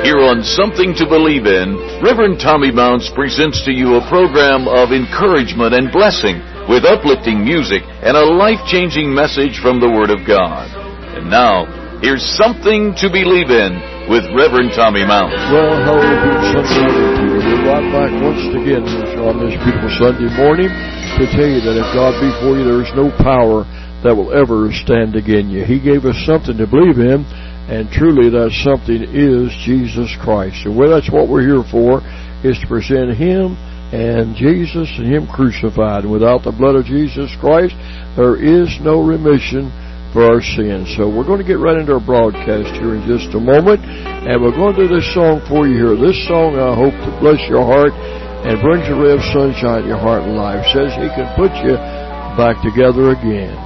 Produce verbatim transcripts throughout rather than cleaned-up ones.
Here on Something to Believe In, Reverend Tommy Mounts presents to you a program of encouragement and blessing with uplifting music and a life-changing message from the Word of God. And now, here's Something to Believe In with Reverend Tommy Mounts. Well, hallelujah, Sunday morning. We're right back once again on this beautiful Sunday morning to tell you that if God be for you, there is no power that will ever stand against you. He gave us something to believe in, and truly that something is Jesus Christ. And well, that's what we're here for, is to present Him and Jesus and Him crucified. And without the blood of Jesus Christ, there is no remission for our sins. So we're going to get right into our broadcast here in just a moment, and we're going to do this song for you here. This song, I hope, to bless your heart and brings a ray of sunshine in your heart and life. Says He can put you back together again.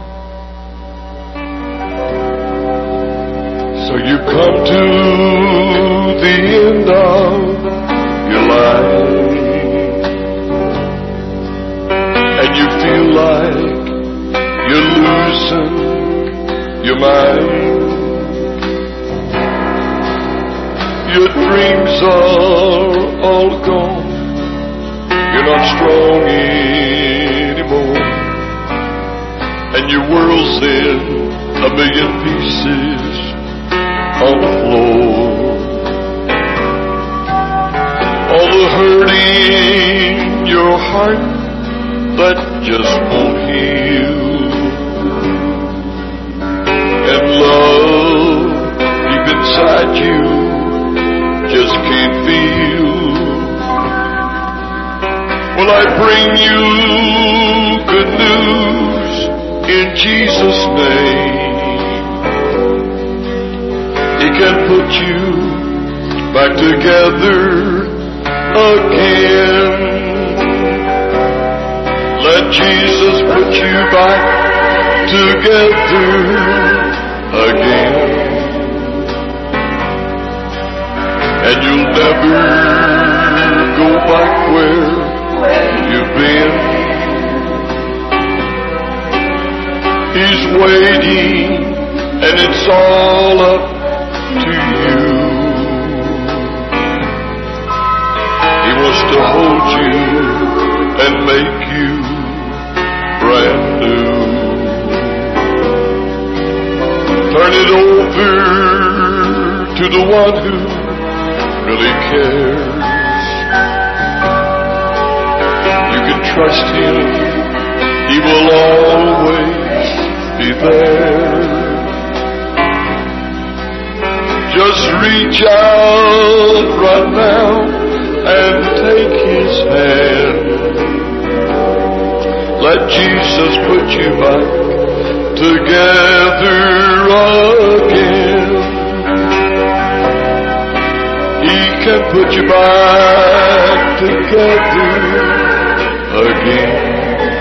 So you come to the end of your life, and you feel like you're losing your mind. Your dreams are all gone. You're not strong anymore, and your world's in a million pieces on the floor. All the hurt in your heart that just won't heal, and love deep inside you just can't feel. Well, I bring you good news in Jesus' name. He can put you back together again. Let Jesus put you back together again. And you'll never go back where you've been. He's waiting, and it's all up to you. He wants to hold you and make you brand new. Turn it over to the one who really cares. You can trust Him. He will always be there. Just reach out right now and take His hand. Let Jesus put you back together again. He can put you back together again.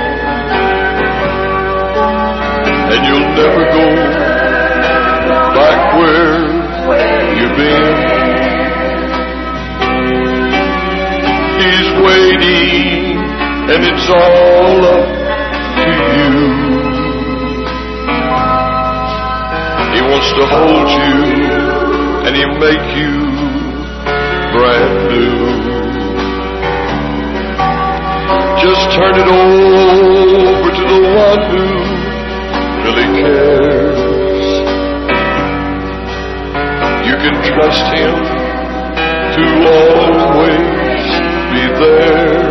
And you'll never go back where you've been. He's waiting, and it's all up to you. He wants to hold you, and He'll make you brand new. Just turn it over to the one who really cares. You can trust Him to always be there.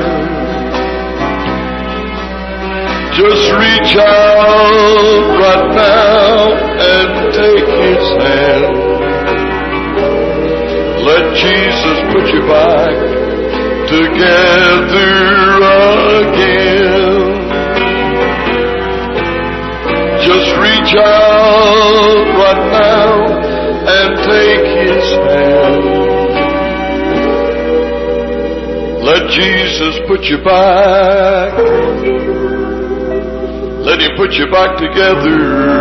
Just reach out right now and take His hand. Let Jesus put you back together again. Just reach out right now and take His hand. Let Jesus put you back. Let Him put you back together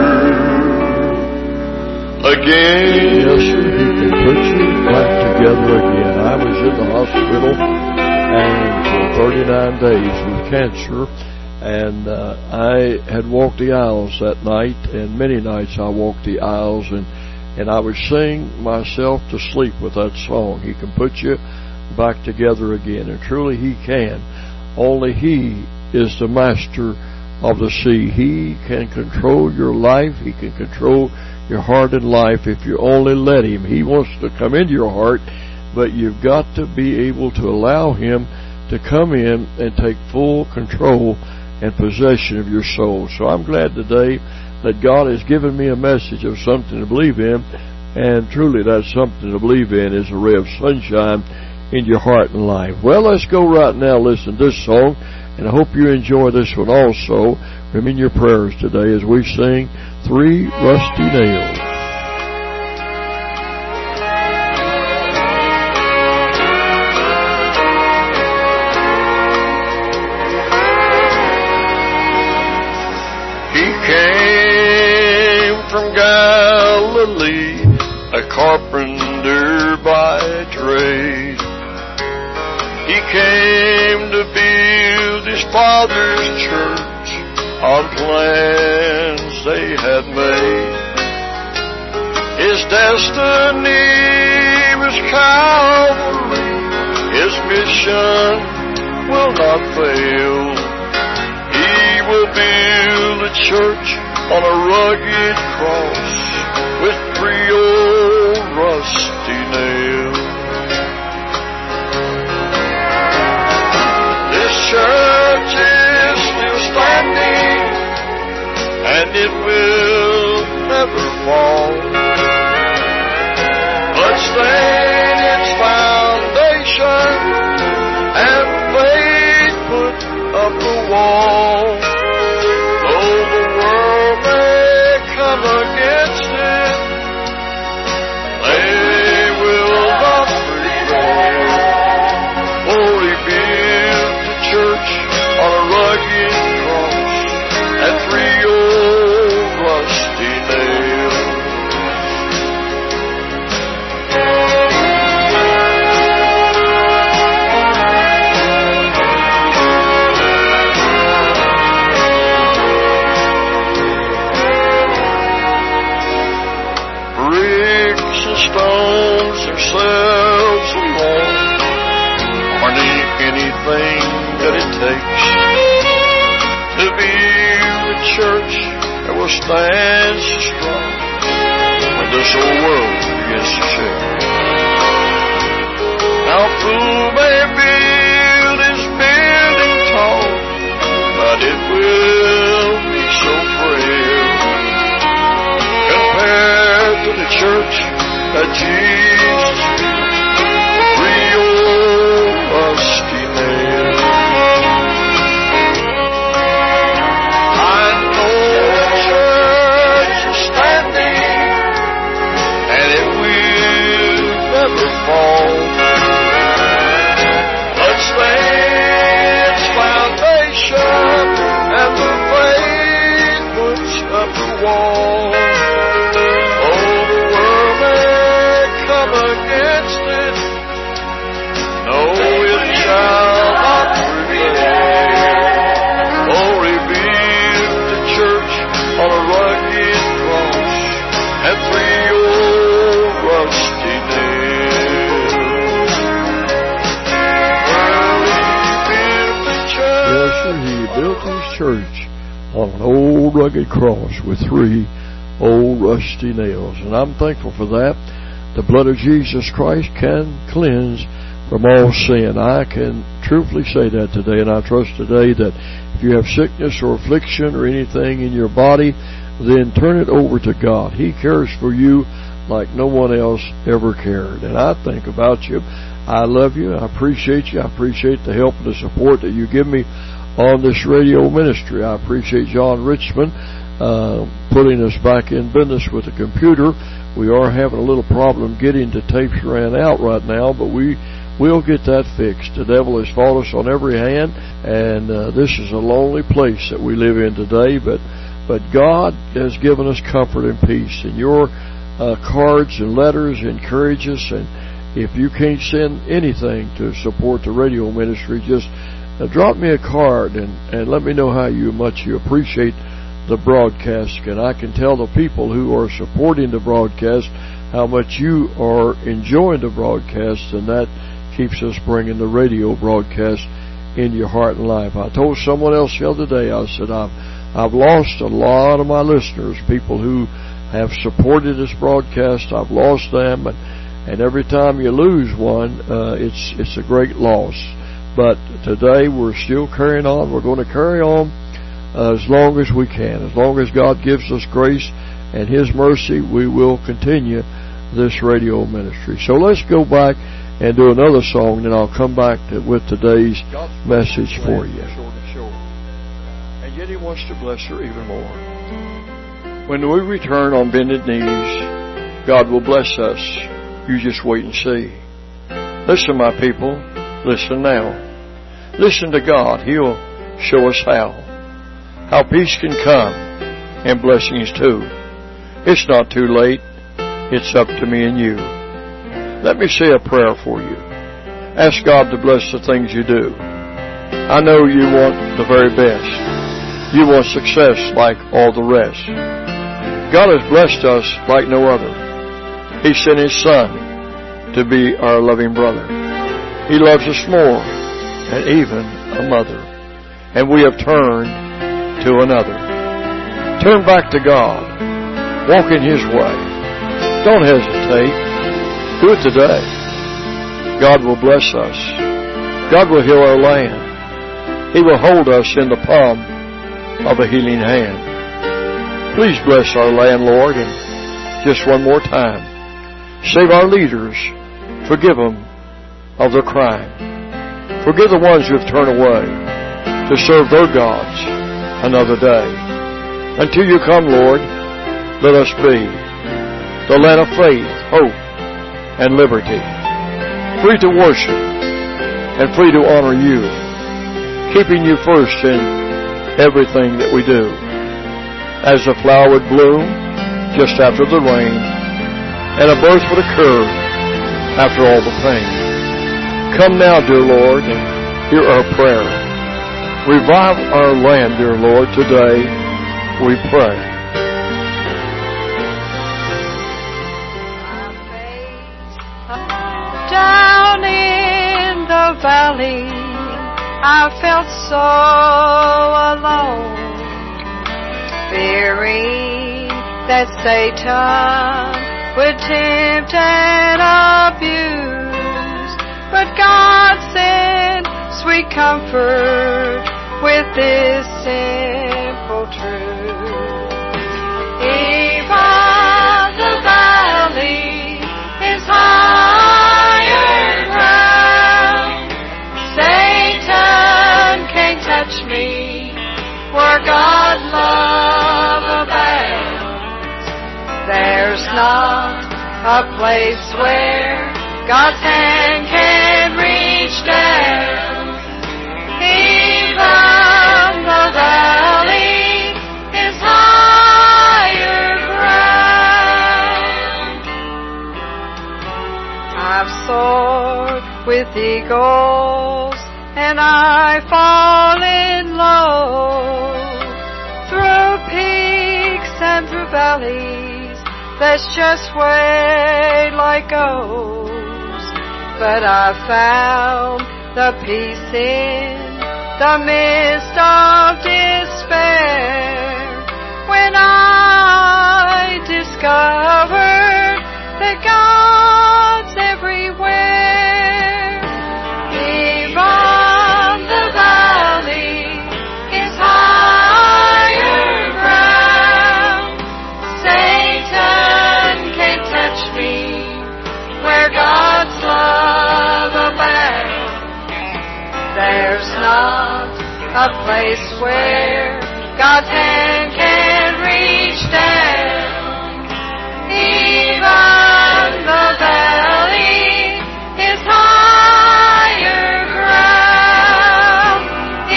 again. Yes, sir. He can put you back together again. I was in the hospital and for thirty-nine days with cancer, and uh, I had walked the aisles that night, and many nights I walked the aisles, and and I would sing myself to sleep with that song. He can put you back together again, and truly He can. Only He is the master of the sea. He can control your life. He can control your heart and life if you only let Him. He wants to come into your heart, but you've got to be able to allow Him to come in and take full control and possession of your soul. So I'm glad today that God has given me a message of something to believe in, and truly that something to believe in is a ray of sunshine in your heart and life. Well, let's go right now listen to this song, and I hope you enjoy this one also. Remember in your prayers today as we sing Three Rusty Nails. He came from Galilee, a carpenter by trade. He came to build His Father's church on plans they had made. His destiny was Calvary. His mission will not fail. He will build a church on a rugged cross with three old rusty nails. This church is still standing, and it will never fall. But stand its foundation, and faith put up a wall. Though the world may come against it, they will not prevail. For He built the church on a rugged cross and three old rusty nails. Bricks and stones themselves alone aren't anything that it takes to build a church that will stand so strong when this whole world begins to shake. Now fool may build his building tall, but it will be so frail compared to the church that Jesus built. Three old rusty nails. I know the church is standing, and it will never fall. But stand its foundation, and the faith puts up a wall. Oh, the world may come against it, no, it shall not prevail. Oh, rebuild the church on a rugged cross and three old rusty nails. Well, He built the church. Yes, sir, He built His church on an old rugged cross with three old rusty nails. And I'm thankful for that. The blood of Jesus Christ can cleanse from all sin. I can truthfully say that today, and I trust today that if you have sickness or affliction or anything in your body, then turn it over to God. He cares for you like no one else ever cared. And I think about you. I love you. I appreciate you. I appreciate the help and the support that you give me on this radio ministry. I appreciate John Richmond uh, putting us back in business with the computer. We are having a little problem getting the tapes ran out right now, but we will get that fixed. The devil has fought us on every hand, and uh, this is a lonely place that we live in today, but but God has given us comfort and peace. And your uh, cards and letters encourage us, and if you can't send anything to support the radio ministry, just uh, drop me a card and, and let me know how you much you appreciate the broadcast. And I can tell the people who are supporting the broadcast how much you are enjoying the broadcast, and that keeps us bringing the radio broadcast into your heart and life. I told someone else the other day, I said, I've, I've lost a lot of my listeners, people who have supported this broadcast. I've lost them, and, and every time you lose one, uh, it's, it's a great loss. But today we're still carrying on. We're going to carry on uh, as long as we can. As long as God gives us grace and His mercy, we will continue this radio ministry. So let's go back and do another song, and I'll come back to, with today's message for you. And yet He wants to bless her even more. When we return on bended knees, God will bless us. You just wait and see. Listen, my people. Listen now. Listen to God. He'll show us how. How peace can come and blessings too. It's not too late. It's up to me and you. Let me say a prayer for you. Ask God to bless the things you do. I know you want the very best. You want success like all the rest. God has blessed us like no other. He sent His Son to be our loving brother. He loves us more than even a mother. And we have turned to another. Turn back to God. Walk in His way. Don't hesitate. Do it today. God will bless us. God will heal our land. He will hold us in the palm of a healing hand. Please bless our land, Lord, and just one more time. Save our leaders. Forgive them of their crime. Forgive the ones who have turned away to serve their gods another day. Until you come, Lord, let us be the land of faith, hope, and liberty, free to worship and free to honor you, keeping you first in everything that we do. As the flower would bloom just after the rain, and a birth would occur after all the pain. Come now, dear Lord, and hear our prayer. Revive our land, dear Lord, today, we pray. Down in the valley, I felt so alone, fearing that Satan would tempt and abuse. But God sent sweet comfort with this simple truth. Even the valley is higher ground. Satan can't touch me where God's love abounds. There's not a place where God's hand can reach down. Even the valley is higher ground. I've soared with eagles and I fallen low through peaks and through valleys. That's just way life goes. But I found the peace in the midst of despair when I discovered that God's everywhere. Even the valley is higher ground. Satan can't touch me where God's love abounds. There's not a place where God's hand can reach down. Even the valley is higher ground.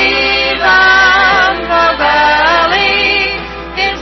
Even the valley is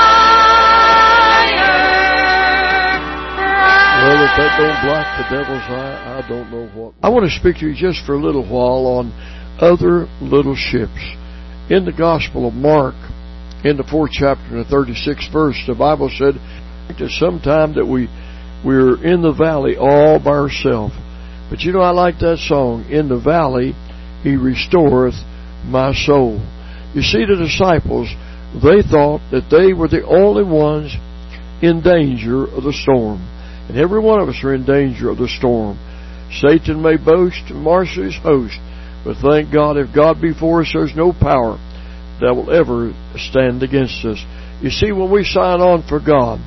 higher ground. Well, if that don't block the devil's eye, I don't know what. I want to speak to you just for a little while on other little ships. In the Gospel of Mark, in the fourth chapter and the thirty-sixth verse, the Bible said that sometime that we we're in the valley all by ourselves. But you know, I like that song, in the valley He restoreth my soul. You see, the disciples, they thought that they were the only ones in danger of the storm. And every one of us are in danger of the storm. Satan may boast and marshal his host, but thank God, if God be for us, there's no power that will ever stand against us. You see, when we sign on for God,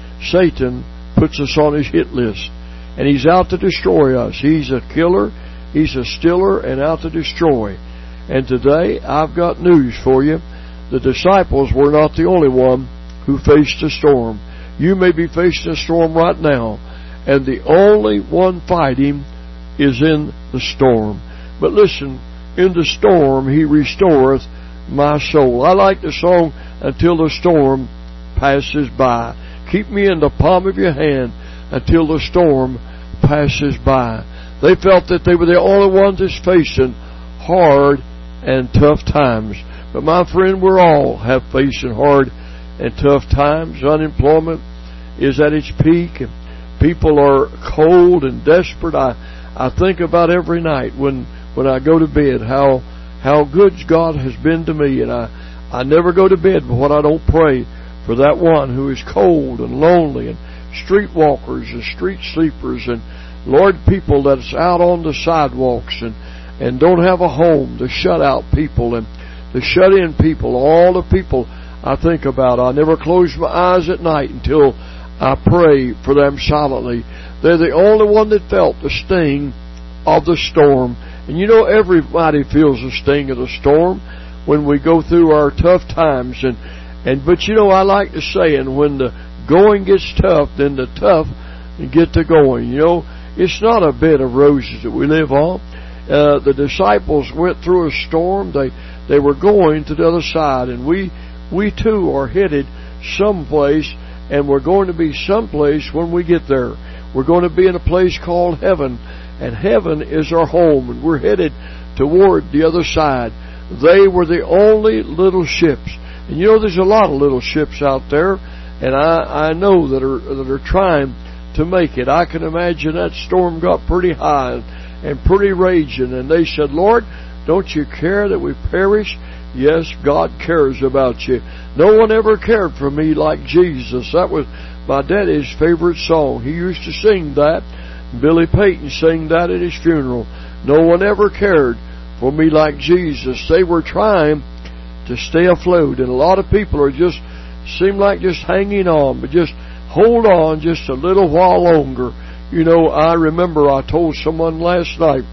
Satan puts us on his hit list, and he's out to destroy us. He's a killer, he's a stealer, and out to destroy. And today, I've got news for you. The disciples were not the only one who faced a storm. You may be facing a storm right now, and the only one fighting is in the storm. But listen, in the storm He restoreth my soul. I like the song, until the storm passes by. Keep me in the palm of your hand until the storm passes by. They felt that they were the only ones that's facing hard and tough times. But my friend, we're all have facing hard and tough times. Unemployment is at its peak, and people are cold and desperate. I, I think about every night when, when I go to bed how how good God has been to me, and I, I never go to bed when I don't pray for that one who is cold and lonely, and streetwalkers and street sleepers, and Lord, people that's out on the sidewalks and, and don't have a home, the shut out people and the shut in people, all the people I think about. I never close my eyes at night until I pray for them silently. They're the only one that felt the sting of the storm. And you know, everybody feels the sting of the storm when we go through our tough times. And, and but you know, I like the saying, when the going gets tough, then the tough get to going. You know, it's not a bed of roses that we live on. Uh, the disciples went through a storm. They they were going to the other side, and we we too are headed someplace, and we're going to be someplace when we get there. We're going to be in a place called heaven, and heaven is our home, and we're headed toward the other side. They were the only little ships, and you know, there's a lot of little ships out there, and I I know that are that are trying to make it. I can imagine that storm got pretty high and pretty raging, and they said, Lord, don't you care that we perish? Yes, God cares about you. No one ever cared for me like Jesus. That was my daddy's favorite song. He used to sing that. Billy Payton sang that at his funeral. No one ever cared for me like Jesus. They were trying to stay afloat, and a lot of people are just, seem like just hanging on, but just hold on just a little while longer. You know, I remember I told someone last night,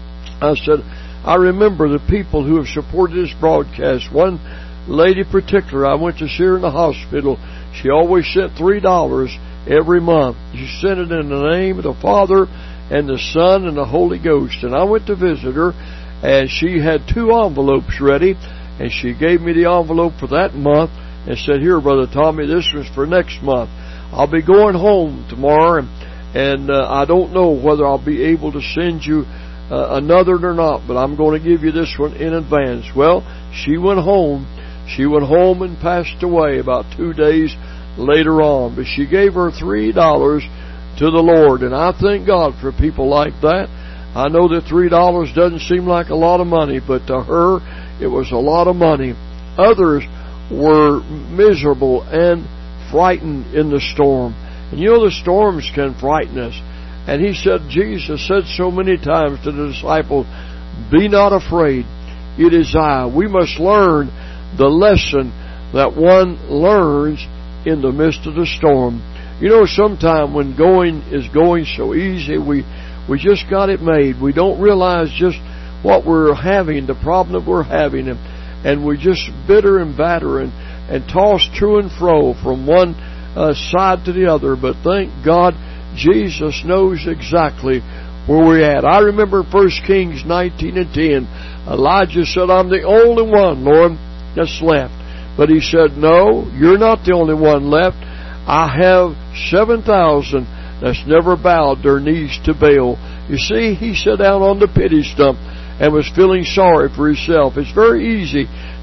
I said, I remember the people who have supported this broadcast. One lady in particular, I went to see her in the hospital. She always sent three dollars every month. She sent it in the name of the Father and the Son and the Holy Ghost. And I went to visit her, and she had two envelopes ready, and she gave me the envelope for that month and said, here, Brother Tommy, this was for next month. I'll be going home tomorrow, and, and uh, I don't know whether I'll be able to send you uh, another or not, but I'm going to give you this one in advance. Well, she went home. She went home and passed away about two days later on. But she gave her three dollars to the Lord, and I thank God for people like that. I know that three dollars doesn't seem like a lot of money, but to her, it was a lot of money. Others were miserable and frightened in the storm. And you know, the storms can frighten us. And he said, Jesus said so many times to the disciples, be not afraid, it is I. We must learn the lesson that one learns in the midst of the storm. You know, sometime when going is going so easy, we, we just got it made. We don't realize just what we're having, the problem that we're having, and, and we're just bitter and batter and, and tossed to and fro from one uh, side to the other. But thank God, Jesus knows exactly where we're at. I remember First Kings nineteen and ten. Elijah said, I'm the only one, Lord, that's left. But he said, no, you're not the only one left. I have seven thousand that's never bowed their knees to Baal. You see, he sat down on the pity stump and was feeling sorry for himself. It's very easy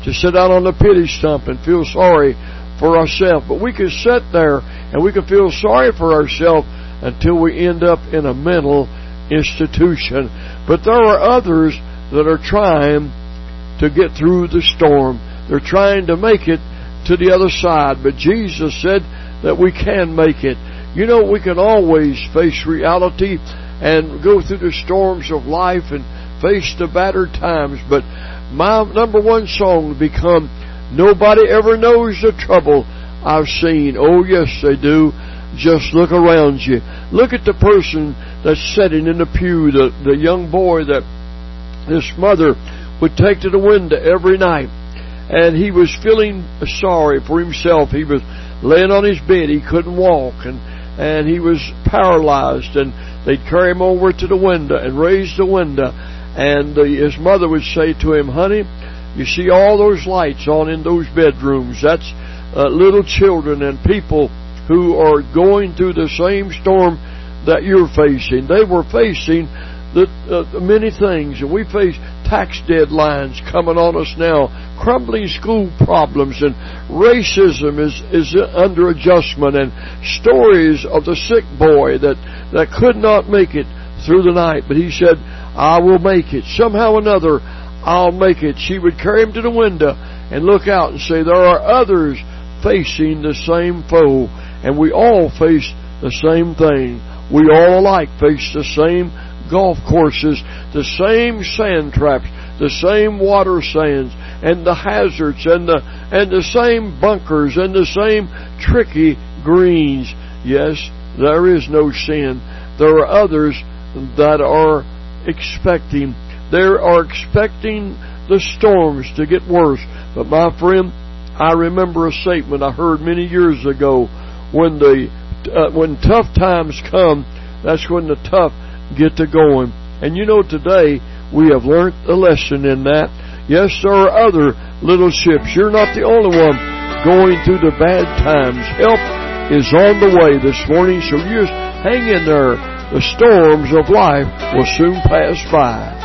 to sit down on the pity stump and feel sorry for ourselves. But we can sit there and we can feel sorry for ourselves until we end up in a mental institution. But there are others that are trying to get through the storm. They're trying to make it to the other side. But Jesus said that we can make it. You know, we can always face reality and go through the storms of life and face the battered times. But my number one song become, nobody ever knows the trouble I've seen. Oh, yes, they do. Just look around you. Look at the person that's sitting in the pew, the, the young boy that this mother would take to the window every night. And he was feeling sorry for himself. He was laying on his bed. He couldn't walk. And, and he was paralyzed. And they'd carry him over to the window and raise the window. And the, his mother would say to him, honey, you see all those lights on in those bedrooms. That's uh, little children and people who are going through the same storm that you're facing. They were facing the, uh, many things, and we face tax deadlines coming on us now, crumbling school problems, and racism is, is under adjustment, and stories of the sick boy that, that could not make it through the night. But he said, I will make it. Somehow or another, I'll make it. She would carry him to the window and look out and say, there are others facing the same foe, and we all face the same thing. We all alike face the same golf courses, the same sand traps, the same water sands, and the hazards, and the and the same bunkers, and the same tricky greens. Yes, there is no sin. There are others that are expecting. They are expecting the storms to get worse. But my friend, I remember a statement I heard many years ago. When the uh, when tough times come, that's when the tough get to going. And you know, today we have learned a lesson in that. Yes, there are other little ships. You're not the only one going through the bad times. Help is on the way this morning, so you just hang in there. The storms of life will soon pass by.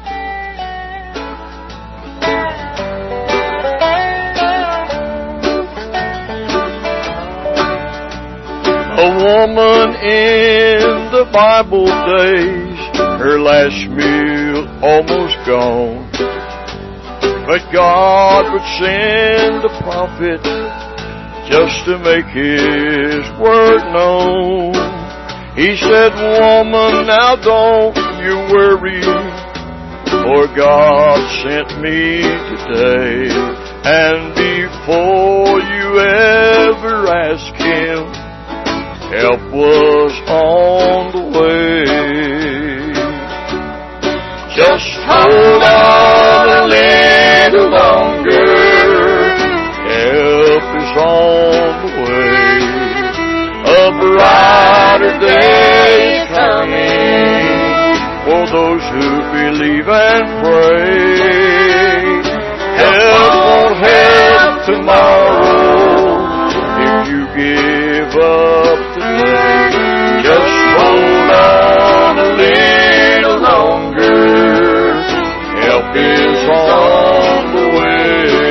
A woman in the Bible days, her last meal almost gone. But God would send a prophet just to make His word known. He said, woman, now don't you worry, for God sent me today. And before you ever ask Him, help was on the way. Just hold on a little longer. Help is on the way. A brighter day is coming for those who believe and pray. Help won't help tomorrow if you give up today. Just hold on a little longer. Help is on the way.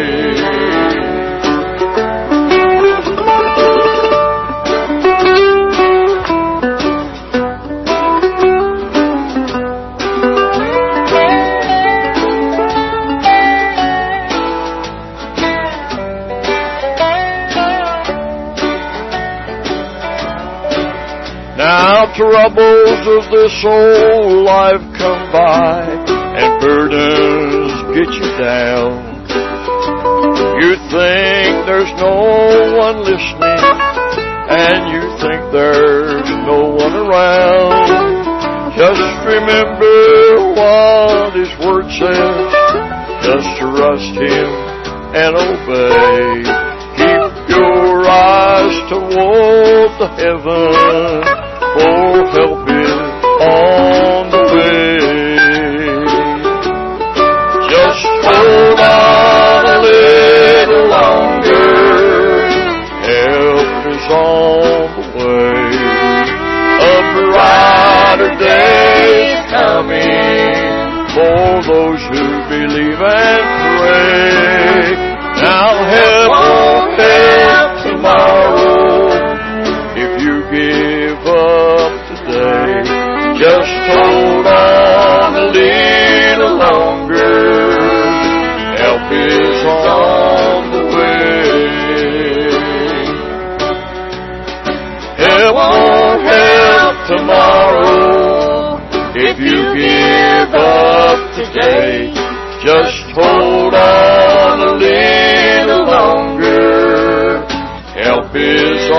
Now troubles of this old life come by, and burdens get you down. You think there's no one listening, and you think there's no one around. Just remember what His Word says. Just trust Him and obey. Keep your eyes toward the heaven, for help is on the way. Just hold on a little longer. Help is on the way. A brighter day is coming for those who believe and pray. tomorrow. If you give up today, just hold on a little longer. Help is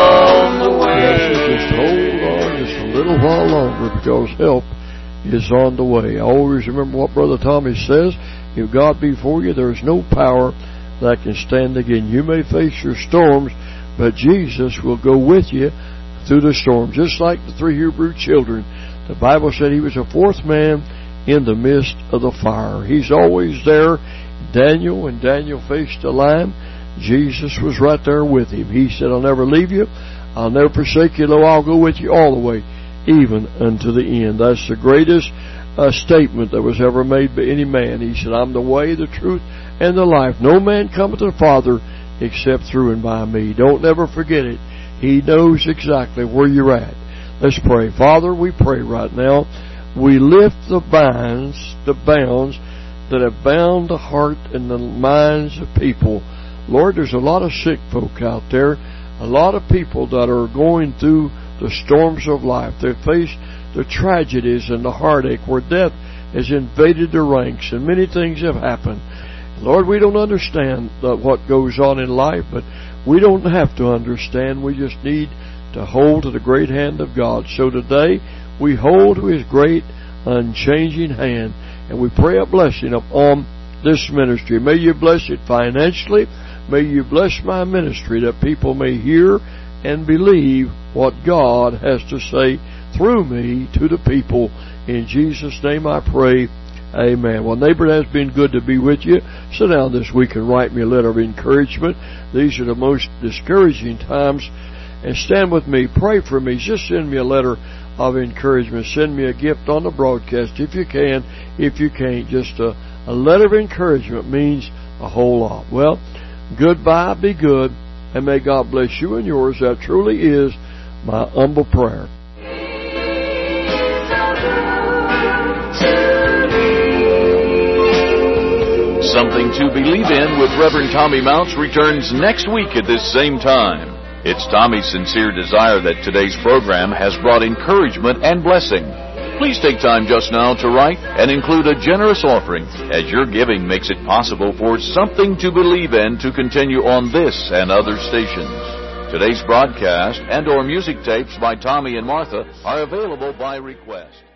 on the way. Yes, just hold on just a little while longer, because help is on the way. I always remember what Brother Tommy says: if God be for you, there is no power that can stand against you. You may face your storms, but Jesus will go with you through the storm. Just like the three Hebrew children, the Bible said he was a fourth man in the midst of the fire. He's always there. Daniel, when Daniel faced the lion, Jesus was right there with him. He said, I'll never leave you. I'll never forsake you. Lo, I'll go with you all the way, even unto the end. That's the greatest uh, statement that was ever made by any man. He said, I'm the way, the truth, and the life. No man cometh to the Father except through and by me. Don't ever forget it. He knows exactly where you're at. Let's pray. Father, we pray right now. We lift the binds, the bounds that have bound the heart and the minds of people. Lord, there's a lot of sick folk out there, a lot of people that are going through the storms of life. They face the tragedies and the heartache where death has invaded their ranks, and many things have happened. Lord, we don't understand what goes on in life, but we don't have to understand. We just need to hold to the great hand of God. So today, we hold to His great, unchanging hand, and we pray a blessing upon this ministry. May you bless it financially. May you bless my ministry, that people may hear and believe what God has to say through me to the people. In Jesus' name I pray. Amen. Well, neighbor, it has been good to be with you. Sit down this week and write me a letter of encouragement. These are the most discouraging times. And stand with me. Pray for me. Just send me a letter of encouragement. Send me a gift on the broadcast if you can. If you can't, just a, a letter of encouragement means a whole lot. Well, goodbye. Be good. And may God bless you and yours. That truly is my humble prayer. Something to Believe In with Reverend Tommy Mounts returns next week at this same time. It's Tommy's sincere desire that today's program has brought encouragement and blessing. Please take time just now to write and include a generous offering, as your giving makes it possible for Something to Believe In to continue on this and other stations. Today's broadcast and or music tapes by Tommy and Martha are available by request.